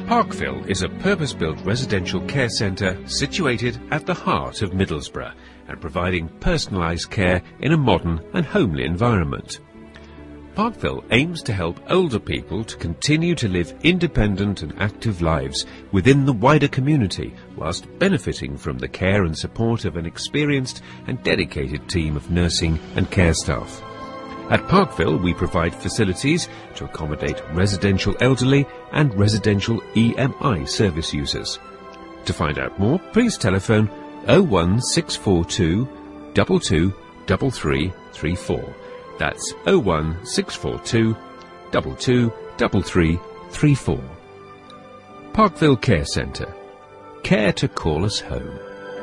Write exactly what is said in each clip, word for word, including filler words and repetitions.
Parkville is a purpose-built residential care centre situated at the heart of Middlesbrough and providing personalised care in a modern and homely environment. Parkville aims to help older people to continue to live independent and active lives within the wider community whilst benefiting from the care and support of an experienced and dedicated team of nursing and care staff. At Parkville, we provide facilities to accommodate residential elderly and residential E M I service users. To find out more, please telephone oh one six four two, two two three three three four. That's oh one six four two, two two three three three four. Parkville Care Centre. Care to call us home.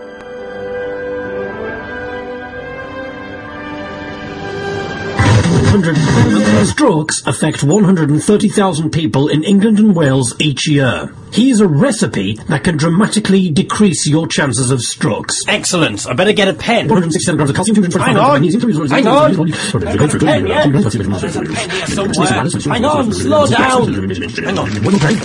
Strokes affect one hundred thirty thousand people in England and Wales each year. Here's a recipe that can dramatically decrease your chances of strokes. Excellent. I better get a pen. one hundred sixty-seven grams of calcium. Hang on. Hang on. I've got a pen, yeah? There's a pen here somewhere. Hang on. Slow down. Hang on.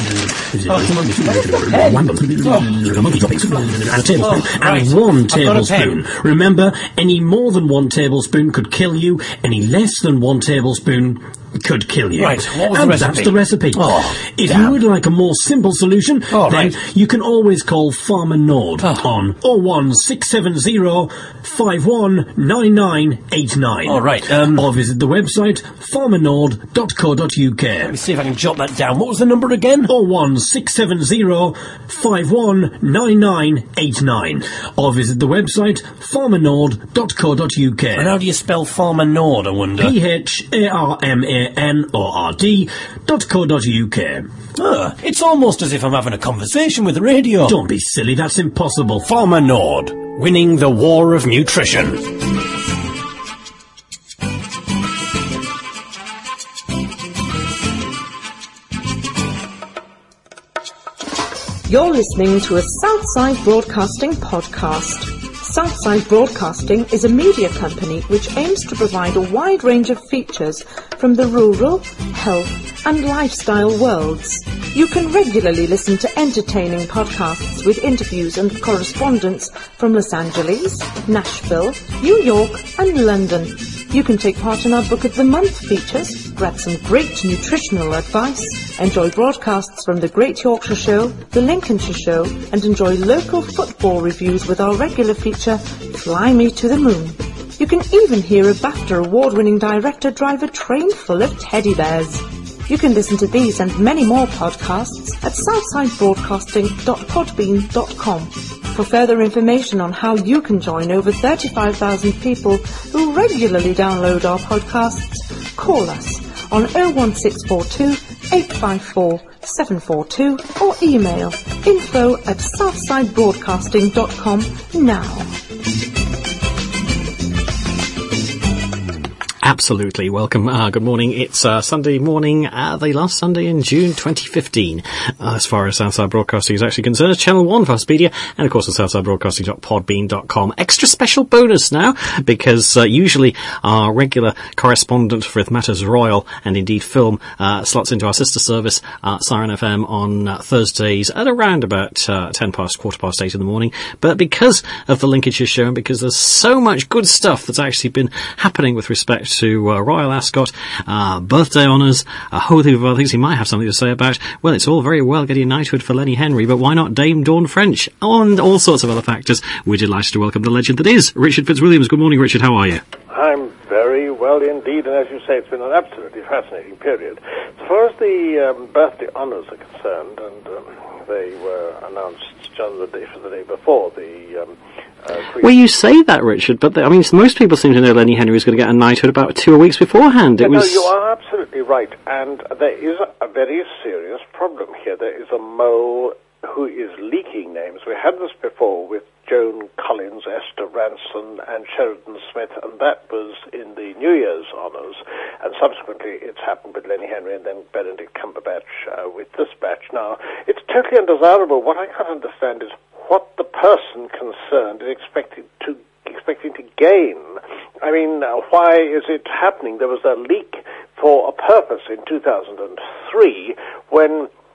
And a tablespoon. And one tablespoon. Remember, any more than one tablespoon could kill you. Any less than one tablespoon could kill you. Right, what was and the recipe? That's the recipe. Oh, if damn. you would like a more simple solution, oh, then right. you can always call Farmer Nord oh. on oh one six seven oh, five one nine nine eight nine. All right. Um, or visit the website farmer nord dot co dot uk. Let me see if I can jot that down. What was the number again? oh one six seven oh, five one nine nine eight nine. Or visit the website farmer nord dot co dot uk. And how do you spell Farmer Nord, I wonder? P H A R M A N O R D dot co dot uk. Ah, it's almost as if I'm having a conversation with the radio. Don't be silly, that's impossible. Farmer Nord, winning the war of nutrition. You're listening to a Southside Broadcasting podcast. Southside Broadcasting is a media company which aims to provide a wide range of features from the rural, health and lifestyle worlds. You can regularly listen to entertaining podcasts with interviews and correspondence from Los Angeles, Nashville, New York and London. You can take part in our Book of the Month features, grab some great nutritional advice, enjoy broadcasts from the Great Yorkshire Show, the Lincolnshire Show, and enjoy local football reviews with our regular feature, Fly Me to the Moon. You can even hear a BAFTA award-winning director drive a train full of teddy bears. You can listen to these and many more podcasts at southside broadcasting dot podbean dot com. For further information on how you can join over thirty-five thousand people who regularly download our podcasts, call us on oh one six four two, eight five four, seven four two or email info at southside broadcasting dot com now. Absolutely. Welcome. Uh, good morning. It's uh, Sunday morning, uh, the last Sunday in June twenty fifteen. Uh, as far as Southside Broadcasting is actually concerned, it's Channel one for Speedia, and of course on southside broadcasting dot podbean dot com. Extra special bonus now, because uh, usually our regular correspondent with matters royal and indeed film uh, slots into our sister service, uh, Siren F M, on uh, Thursdays at around about uh, ten past, quarter past eight in the morning. But because of the Lincolnshire Show, and because there's so much good stuff that's actually been happening with respect to uh, Royal Ascot, uh, birthday honours, a whole heap of other things he might have something to say about. Well, it's all very well getting a knighthood for Lenny Henry, but why not Dame Dawn French? And all sorts of other factors. We're delighted to welcome the legend that is Richard Fitzwilliams. Good morning, Richard. How are you? I'm very well indeed, and as you say, it's been an absolutely fascinating period. As far as the um, birthday honours are concerned, and um, they were announced just the day for the day before, the... Um, Uh, well, you say that, Richard, but the, I mean, most people seem to know Lenny Henry was going to get a knighthood about two weeks beforehand. It yeah, was... No, you are absolutely right, and there is a, a very serious problem here. There is a mole who is leaking names. We had this before with Joan Collins, Esther Ranson, and Sheridan Smith, and that was in the New Year's honours, and subsequently it's happened with Lenny Henry and then Benedict Cumberbatch uh, with this batch. Now, it's totally undesirable. What I can't understand is what the person concerned is expected to expecting to gain. I mean, uh, why is it happening? There was a leak for a purpose in two thousand three when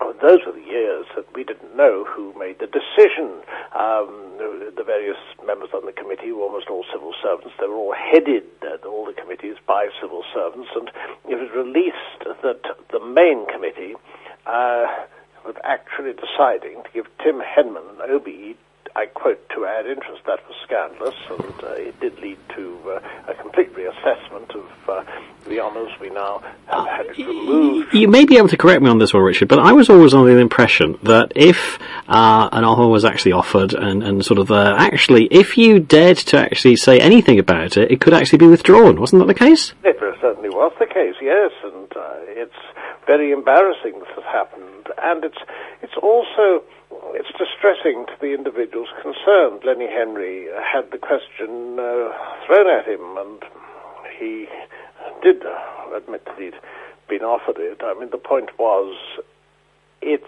those were the years that we didn't know who made the decision. Um, the, the various members on the committee were almost all civil servants. They were all headed, uh, all the committees, by civil servants, and it was released that the main committee uh, was actually deciding to give Tim Henman an O B E, I quote, to add interest. That was scandalous, and uh, it did lead to uh, a complete reassessment of uh, the honours we now have had removed. You may be able to correct me on this one, Richard, but I was always under the impression that if uh, an honour was actually offered and, and sort of uh, actually, if you dared to actually say anything about it, it could actually be withdrawn. Wasn't that the case? It certainly was the case, yes, and uh, it's very embarrassing this has happened, and it's it's also... It's distressing to the individuals concerned. Lenny Henry had the question uh, thrown at him, and he did uh, admit that he'd been offered it. I mean, the point was, it's,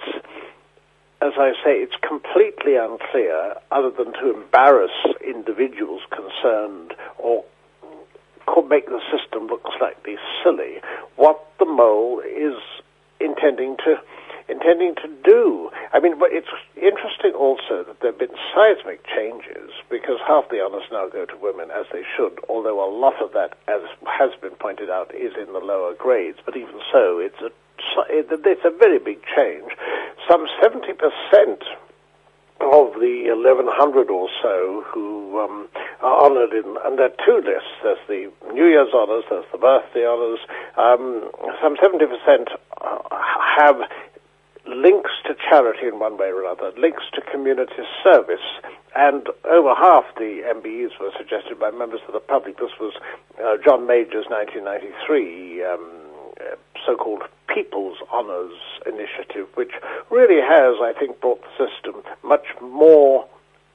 as I say, it's completely unclear, other than to embarrass individuals concerned or could make the system look slightly silly, what the mole is intending to intending to do. I mean, but it's interesting also that there have been seismic changes, because half the honours now go to women, as they should, although a lot of that, as has been pointed out, is in the lower grades. But even so, it's a, it's a very big change. Some seventy percent of the eleven hundred or so who um, are honoured in, and there are two lists. There's the New Year's honours, there's the birthday honours. Um, some seventy percent have links to charity in one way or another, links to community service, and over half the M B Es were suggested by members of the public. This was uh, John Major's nineteen ninety-three um, uh, so-called People's Honours Initiative, which really has, I think, brought the system much more,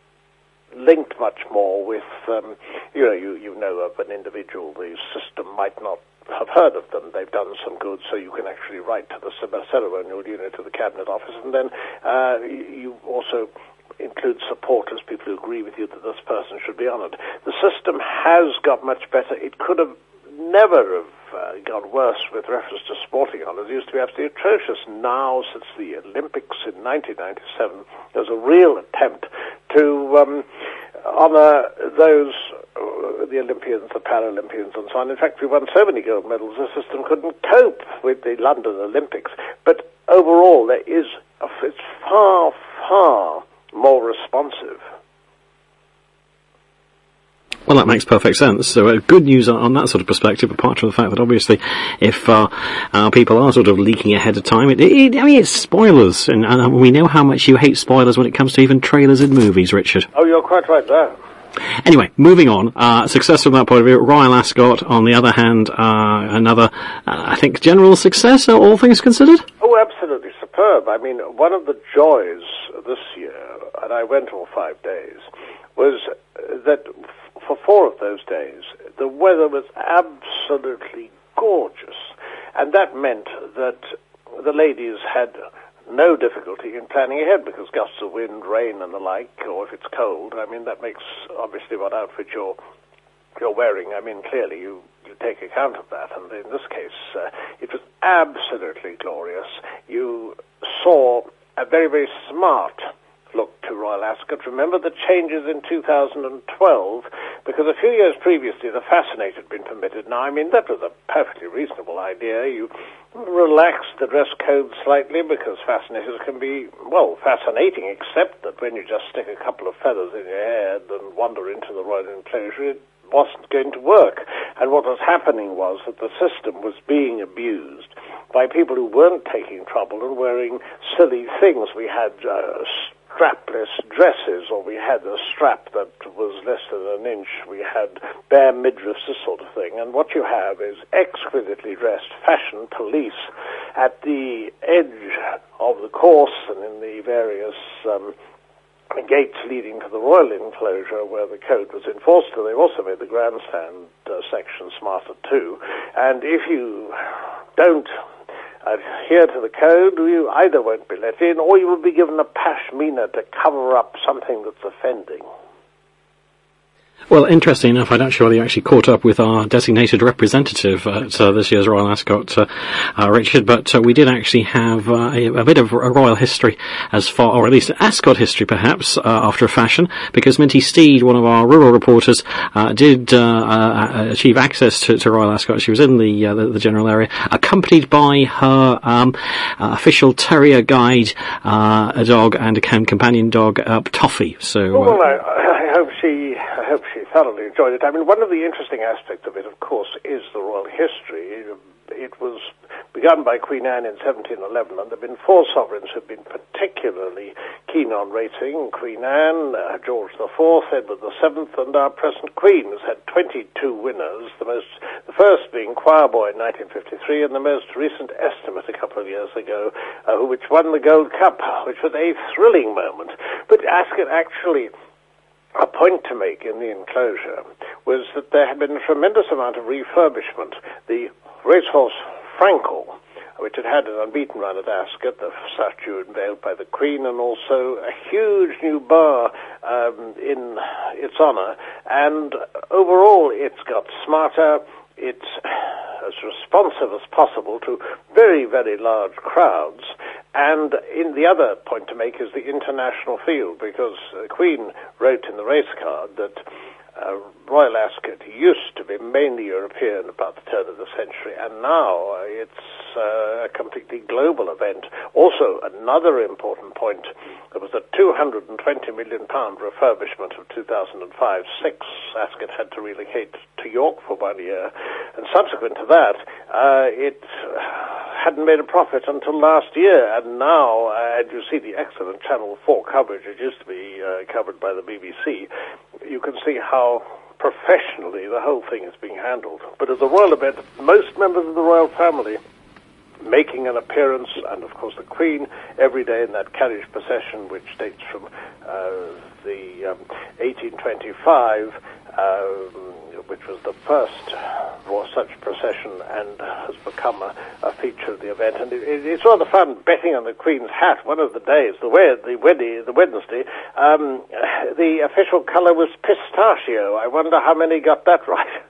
linked much more with, um, you know, you, you know of an individual, the system might not have heard of them. They've done some good, so you can actually write to the ceremonial unit of the Cabinet Office, and then uh, you also include supporters, people who agree with you that this person should be honoured. The system has got much better. It could have never have uh, got worse with reference to sporting honours. It used to be absolutely atrocious. Now, since the Olympics in nineteen ninety-seven, there's a real attempt to um, honour those, uh, the Olympians, the Paralympians, and so on. In fact, we won so many gold medals, the system couldn't cope with the London Olympics. But overall, there is, a, it's far, far more responsive. Well, that makes perfect sense. So, uh, good news on, on that sort of perspective, apart from the fact that obviously, if uh, our people are sort of leaking ahead of time, it, it, I mean, it's spoilers, and, and we know how much you hate spoilers when it comes to even trailers in movies, Richard. Oh, you're quite right there. Anyway, moving on. Uh, success from that point of view. Royal Ascot, on the other hand, uh, another, uh, I think, general success, all things considered? Oh, absolutely superb. I mean, one of the joys this year, and I went all five days, was that for four of those days, the weather was absolutely gorgeous. And that meant that the ladies had no difficulty in planning ahead, because gusts of wind, rain and the like, or if it's cold, I mean, that makes obviously what outfit you're, you're wearing. I mean, clearly you, you take account of that, and in this case, uh, it was absolutely glorious. You saw a very, very smart look to Royal Ascot. Remember the changes in two thousand twelve, because a few years previously the Fascinate had been permitted. Now, I mean, that was a perfectly reasonable idea. You relaxed the dress code slightly, because fascinators can be, well, fascinating, except that when you just stick a couple of feathers in your hair and wander into the royal enclosure, it wasn't going to work. And what was happening was that the system was being abused by people who weren't taking trouble and wearing silly things. We had uh, strapless dresses, or we had a strap that was less than an inch. We had bare midriffs, this sort of thing. And what you have is exquisitely dressed fashion police at the edge of the course and in the various um, gates leading to the royal enclosure where the code was enforced. And they also made the grandstand uh, section smarter too. And if you don't adhere to the code, you either won't be let in, or you will be given a pashmina to cover up something that's offending. Well, interesting enough, I'd actually actually caught up with our designated representative at uh, this year's Royal Ascot, uh, uh, Richard, but uh, we did actually have uh, a, a bit of a royal history as far, or at least Ascot history perhaps, uh, after a fashion, because Minty Steed, one of our rural reporters, uh, did uh, uh, achieve access to, to Royal Ascot. She was in the, uh, the, the general area, accompanied by her um, uh, official terrier guide, uh, a dog, and a companion dog, uh, Toffee. So, uh, well, I, I hope she, I hope she thoroughly enjoyed it. I mean, one of the interesting aspects of it, of course, is the royal history. It was begun by Queen Anne in seventeen eleven, and there have been four sovereigns who have been particularly keen on racing. Queen Anne, uh, George the Fourth, Edward the Seventh, and our present Queen has had twenty-two winners, the most, the first being Choirboy in nineteen fifty-three, and the most recent estimate a couple of years ago, uh, which won the Gold Cup, which was a thrilling moment. But Ascot actually... A point to make in the enclosure was that there had been a tremendous amount of refurbishment. The racehorse Frankel, which had had an unbeaten run at Ascot, the statue unveiled by the Queen, and also a huge new bar um, in its honour. And overall, it's got smarter. It's as responsive as possible to very, very large crowds. And in the other point to make is the international field, because the Queen wrote in the race card that uh, Royal Ascot used to be mainly European about the turn of the century, and now uh, it's uh, a completely global event. Also, another important point, there was a two hundred twenty million pound refurbishment of two thousand five six. Ascot had to relocate to York for one year, and subsequent to that, uh, it hadn't made a profit until last year, and now, uh, and you see the excellent Channel four coverage, it used to be uh, covered by the B B C, you can see how professionally the whole thing is being handled. But as a royal event, most members of the royal family making an appearance, and of course the Queen every day in that carriage procession, which dates from uh, the um, eighteen twenty-five, uh, which was the first for such procession and has become a, a feature of the event. And it, it, it's rather fun betting on the Queen's hat. One of the days, the, the, Wednesday, the Wednesday, um, the official colour was pistachio. I wonder how many got that right.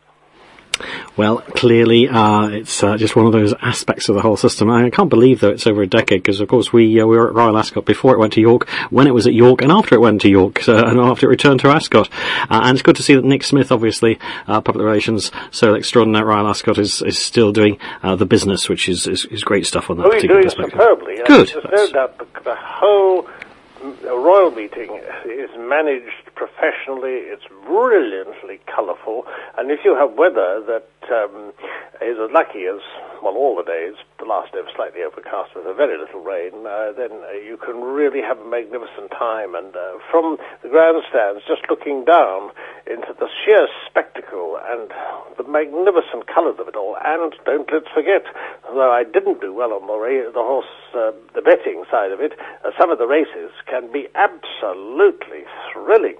Well, clearly, uh, it's uh, just one of those aspects of the whole system. I can't believe, though, it's over a decade, because, of course, we uh, we were at Royal Ascot before it went to York, when it was at York, and after it went to York, uh, and after it returned to Ascot. Uh, and it's good to see that Nick Smith, obviously, uh, public relations, so extraordinary at Royal Ascot, is, is still doing uh, the business, which is, is, is great stuff on that oh, particular he's doing perspective. Superbly. Good. There's no doubt the, the whole royal meeting is managed professionally. It's brilliantly colourful, and if you have weather that um, is as lucky as, well, all the days, the last day was slightly overcast with a very little rain, uh, then uh, you can really have a magnificent time. And uh, from the grandstands, just looking down into the sheer spectacle and the magnificent colours of it all. And don't let's forget, though I didn't do well on the, ra- the horse, uh, the betting side of it, uh, some of the races can be absolutely thrilling.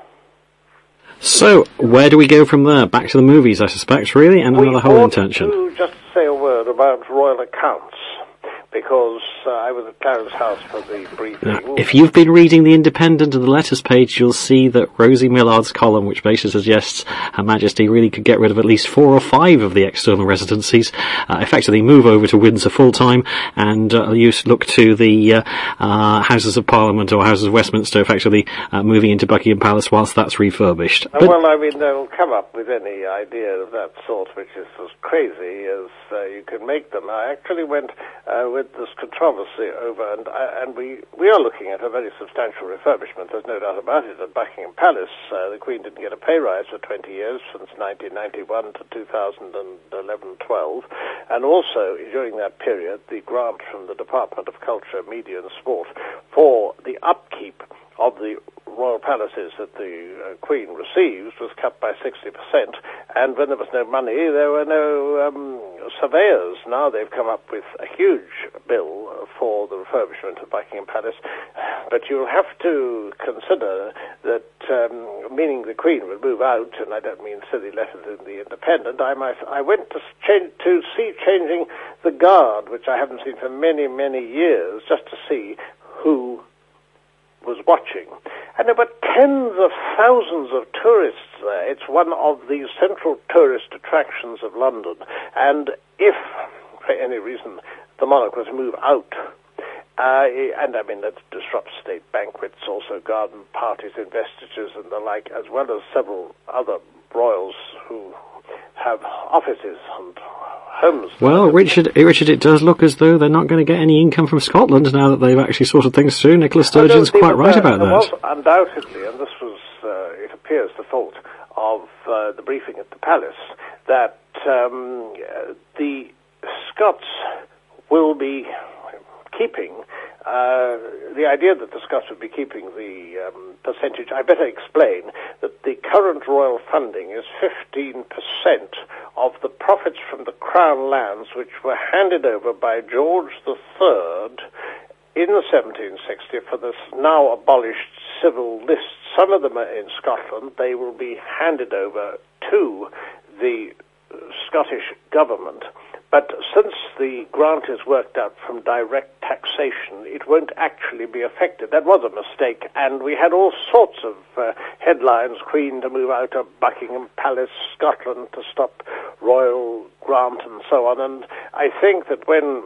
So, where do we go from there? Back to the movies, I suspect, really, and another whole intention. We ought to just say a word about royal accounts, because uh, I was at Clarence House for the briefing. Now, if you've been reading The Independent and the letters page, you'll see that Rosie Millard's column, which basically suggests Her Majesty really could get rid of at least four or five of the external residencies, uh, effectively move over to Windsor full-time, and uh, use, look to the uh, uh, Houses of Parliament or Houses of Westminster, effectively uh, moving into Buckingham Palace whilst that's refurbished. Uh, well, I mean, they'll come up with any idea of that sort, which is as crazy as uh, you can make them. I actually went uh, with this controversy over, and uh, and we, we are looking at a very substantial refurbishment, there's no doubt about it, at Buckingham Palace. Uh, the Queen didn't get a pay rise for twenty years, since nineteen ninety-one to two thousand eleven twelve, and also, during that period, the grant from the Department of Culture, Media and Sport for the upkeep of the royal palaces that the uh, Queen receives was cut by sixty percent, and when there was no money, there were no um, surveyors. Now they've come up with a huge bill for the refurbishment of Buckingham Palace, but you'll have to consider that, um, meaning the Queen would move out, and I don't mean silly letters in the Independent, I might, I went to, change, to see changing the guard, which I haven't seen for many, many years, just to see who was watching. And there were tens of thousands of tourists there. It's one of the central tourist attractions of London. And if, for any reason, the monarch was to move out, uh, and I mean that disrupts state banquets, also garden parties, investitures and the like, as well as several other royals who have offices and homes. Well, Richard, Richard, it does look as though they're not going to get any income from Scotland now that they've actually sorted things through. Nicola Sturgeon's quite right there, about there that. Was undoubtedly, and this was, uh, it appears, the fault of uh, the briefing at the palace, that um, uh, the Scots will be keeping uh, the idea that the Scots would be keeping the um, percentage. I better explain that the current royal funding is fifteen percent of the profits from the Crown lands which were handed over by George the Third in seventeen sixty for this now abolished civil list. Some of them are in Scotland. They will be handed over to the Scottish government. But since the grant is worked out from direct taxation, it won't actually be affected. That was a mistake, and we had all sorts of uh, headlines, Queen to move out of Buckingham Palace, Scotland to stop royal grant, and so on. And I think that when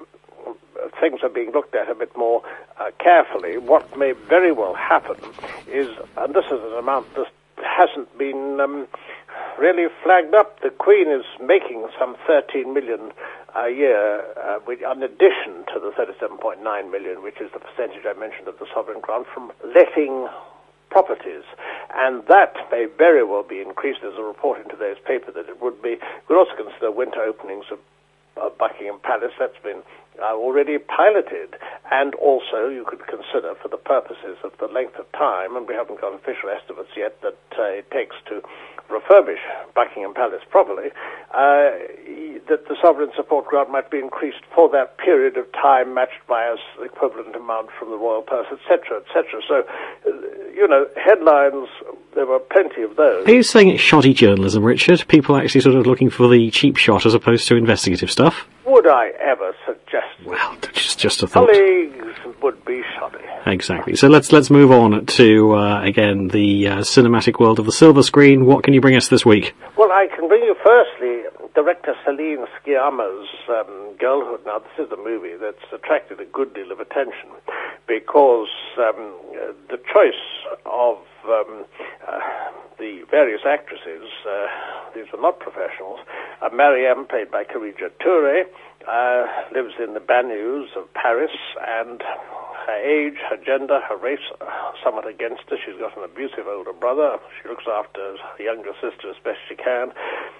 things are being looked at a bit more uh, carefully, what may very well happen is, and this is an amount that hasn't been um, really flagged up, the Queen is making some thirteen million a year, uh, which, in addition to the thirty-seven point nine million, which is the percentage I mentioned of the sovereign grant, from letting properties. And that may very well be increased. There's a report in today's paper that it would be. We'd also consider winter openings of uh, Buckingham Palace. That's been uh, already piloted. And also you could consider, for the purposes of the length of time, and we haven't got official estimates yet, that uh, it takes to refurbish Buckingham Palace properly, uh, that the sovereign support grant might be increased for that period of time, matched by an equivalent amount from the royal purse, et cetera, et cetera. So, uh, you know, headlines, there were plenty of those. Are you saying it's shoddy journalism, Richard? People actually sort of looking for the cheap shot as opposed to investigative stuff? Would I ever suggest Well, just, just a thought. colleagues would be shoddy. Exactly. So let's let's move on to, uh, again, the uh, cinematic world of the silver screen. What can you bring us this week? Well, I can bring you firstly director Celine Sciamma's um, Girlhood. Now, this is a movie that's attracted a good deal of attention because um, uh, the choice of um, uh, the various actresses, uh, these were not professionals, uh, Mariam, played by Khadija Touré, uh, lives in the banlieues of Paris, and her age, her gender, her race are somewhat against her. She's got an abusive older brother. She looks after her younger sister as best she can.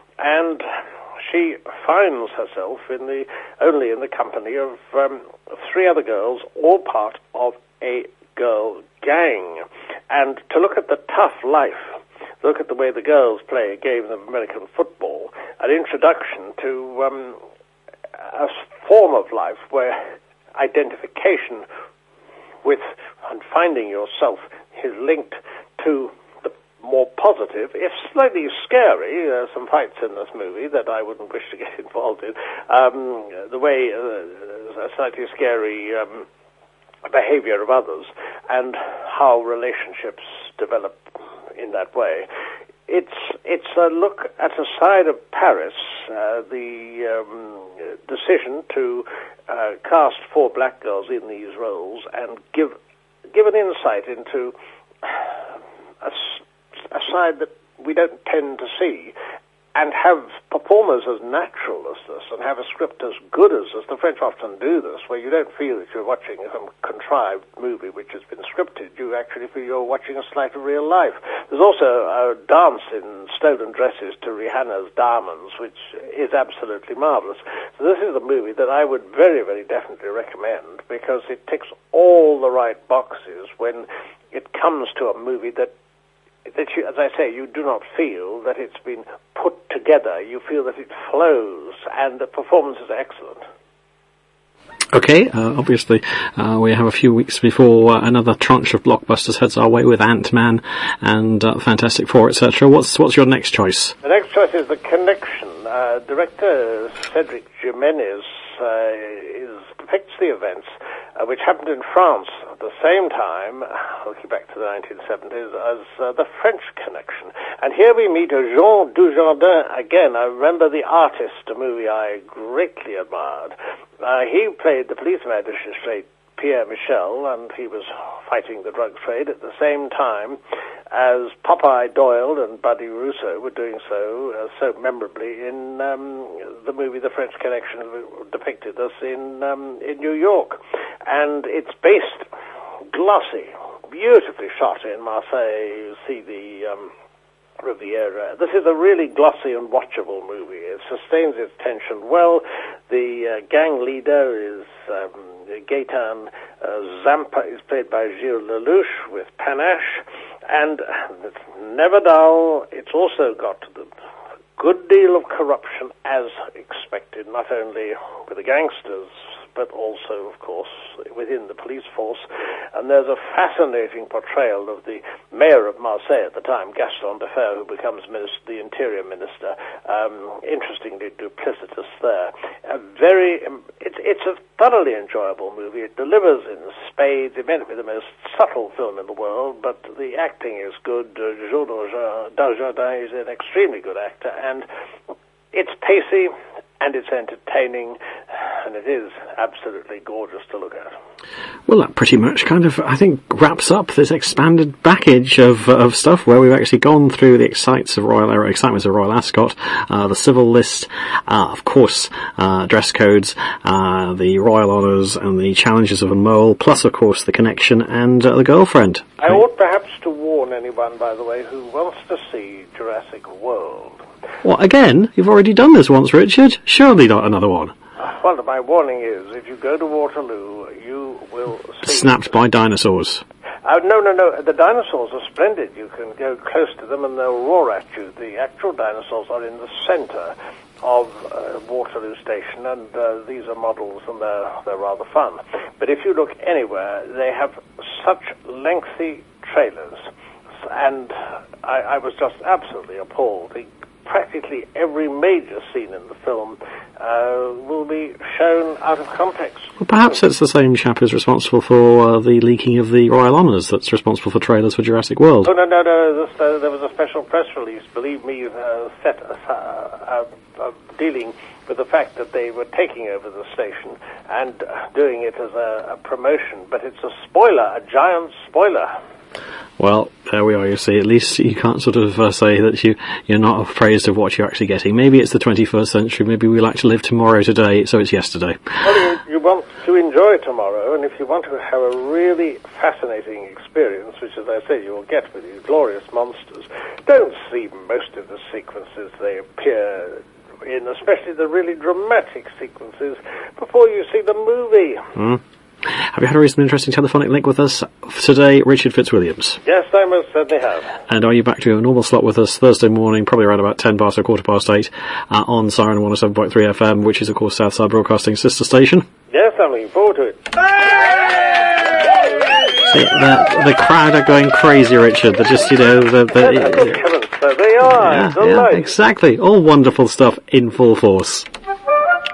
And she finds herself in the only in the company of um, three other girls, all part of a girl gang. And to look at the tough life, look at the way the girls play a game of American football, an introduction to um, a form of life where identification with and finding yourself is linked to the more positive, if slightly scary, there are some fights in this movie that I wouldn't wish to get involved in, um, the way, uh, a slightly scary um, behavior of others, and how relationships develop in that way. It's it's a look at a side of Paris, uh, the um, decision to uh, cast four black girls in these roles and give give an insight into a, a side that we don't tend to see, and have performers as natural as this, and have a script as good as this. The French often do this, where you don't feel that you're watching some contrived movie which has been scripted. You actually feel you're watching a slice of real life. There's also a dance in stolen dresses to Rihanna's Diamonds, which is absolutely marvelous. So this is a movie that I would very, very definitely recommend, because it ticks all the right boxes when it comes to a movie that that you, as I say, you do not feel that it's been put together. You feel that it flows, and the performance is excellent. Okay, uh, obviously, uh, we have a few weeks before uh, another tranche of blockbusters heads our way with Ant-Man and uh, Fantastic Four, et cetera. What's what's your next choice? The next choice is The Connection. Uh, director Cedric Jimenez uh, is, depicts the events uh, which happened in France at the same time, looking back to the nineteen seventies, as uh, The French Connection. And here we meet Jean Dujardin again. I remember The Artist, a movie I greatly admired. Uh, he played the police magistrate Pierre Michel, and he was fighting the drug trade at the same time as Popeye Doyle and Buddy Russo were doing so, uh, so memorably in um, the movie The French Connection depicted us in, um, in New York. And it's based, glossy, beautifully shot in Marseille. You see the Um, Riviera. This is a really glossy and watchable movie. It sustains its tension well. The uh, gang leader is um, Gaetan uh, Zampa, is played by Gilles Lelouch with panache, and it's never dull. It's also got the good deal of corruption as expected, not only with the gangsters, but also, of course, within the police force. And there's a fascinating portrayal of the mayor of Marseille at the time, Gaston Defferre, who becomes minister, the interior minister, um, interestingly duplicitous there. A very, it, it's a thoroughly enjoyable movie. It delivers in spades. It may not be the most subtle film in the world, but the acting is good. Uh, Jean Dujardin is an extremely good actor, and it's pacey, and it's entertaining, and it is absolutely gorgeous to look at. Well, that pretty much kind of, I think, wraps up this expanded package of of stuff where we've actually gone through the excitements of Royal, uh, excitements of Royal Ascot, uh, the civil list, uh, of course, uh, dress codes, uh, the royal honours, and the challenges of a mole, plus, of course, the connection and uh, the girlfriend. I ought perhaps to warn anyone, by the way, who wants to see Jurassic World. What, again? You've already done this once, Richard. Surely not another one. Well, my warning is, if you go to Waterloo, you will see... Snapped by dinosaurs. Uh, no, no, no. The dinosaurs are splendid. You can go close to them and they'll roar at you. The actual dinosaurs are in the centre of uh, Waterloo Station, and uh, these are models, and they're, they're rather fun. But if you look anywhere, they have such lengthy trailers, and I, I was just absolutely appalled. The, practically every major scene in the film uh, will be shown out of context. Well, perhaps it's the same chap who's responsible for uh, the leaking of the Royal Honours that's responsible for trailers for Jurassic World. Oh, no, no, no. This, uh, there was a special press release, believe me, uh, set uh, uh, uh, dealing with the fact that they were taking over the station and uh, doing it as a, a promotion. But it's a spoiler, a giant spoiler. Well, there we are, you see. At least you can't sort of uh, say that you, you're not appraised of what you're actually getting. Maybe it's the twenty-first century, maybe we like to live tomorrow today, so it's yesterday. Well, you, you want to enjoy tomorrow, and if you want to have a really fascinating experience, which, as I say, you will get with these glorious monsters, don't see most of the sequences they appear in, especially the really dramatic sequences, before you see the movie. Mm. Have you had a recent interesting telephonic link with us today, Richard Fitzwilliams? Yes, I most certainly have. And are you back to a normal slot with us Thursday morning, probably around about ten past or quarter past eight, uh, on Siren one oh seven point three F M, which is, of course, Southside Broadcasting's sister station? Yes, I'm looking forward to it. The, the, the crowd are going crazy, Richard. They're just, you know... The, the, yes, good heavens, so they are. Yeah, yeah, exactly. All wonderful stuff in full force.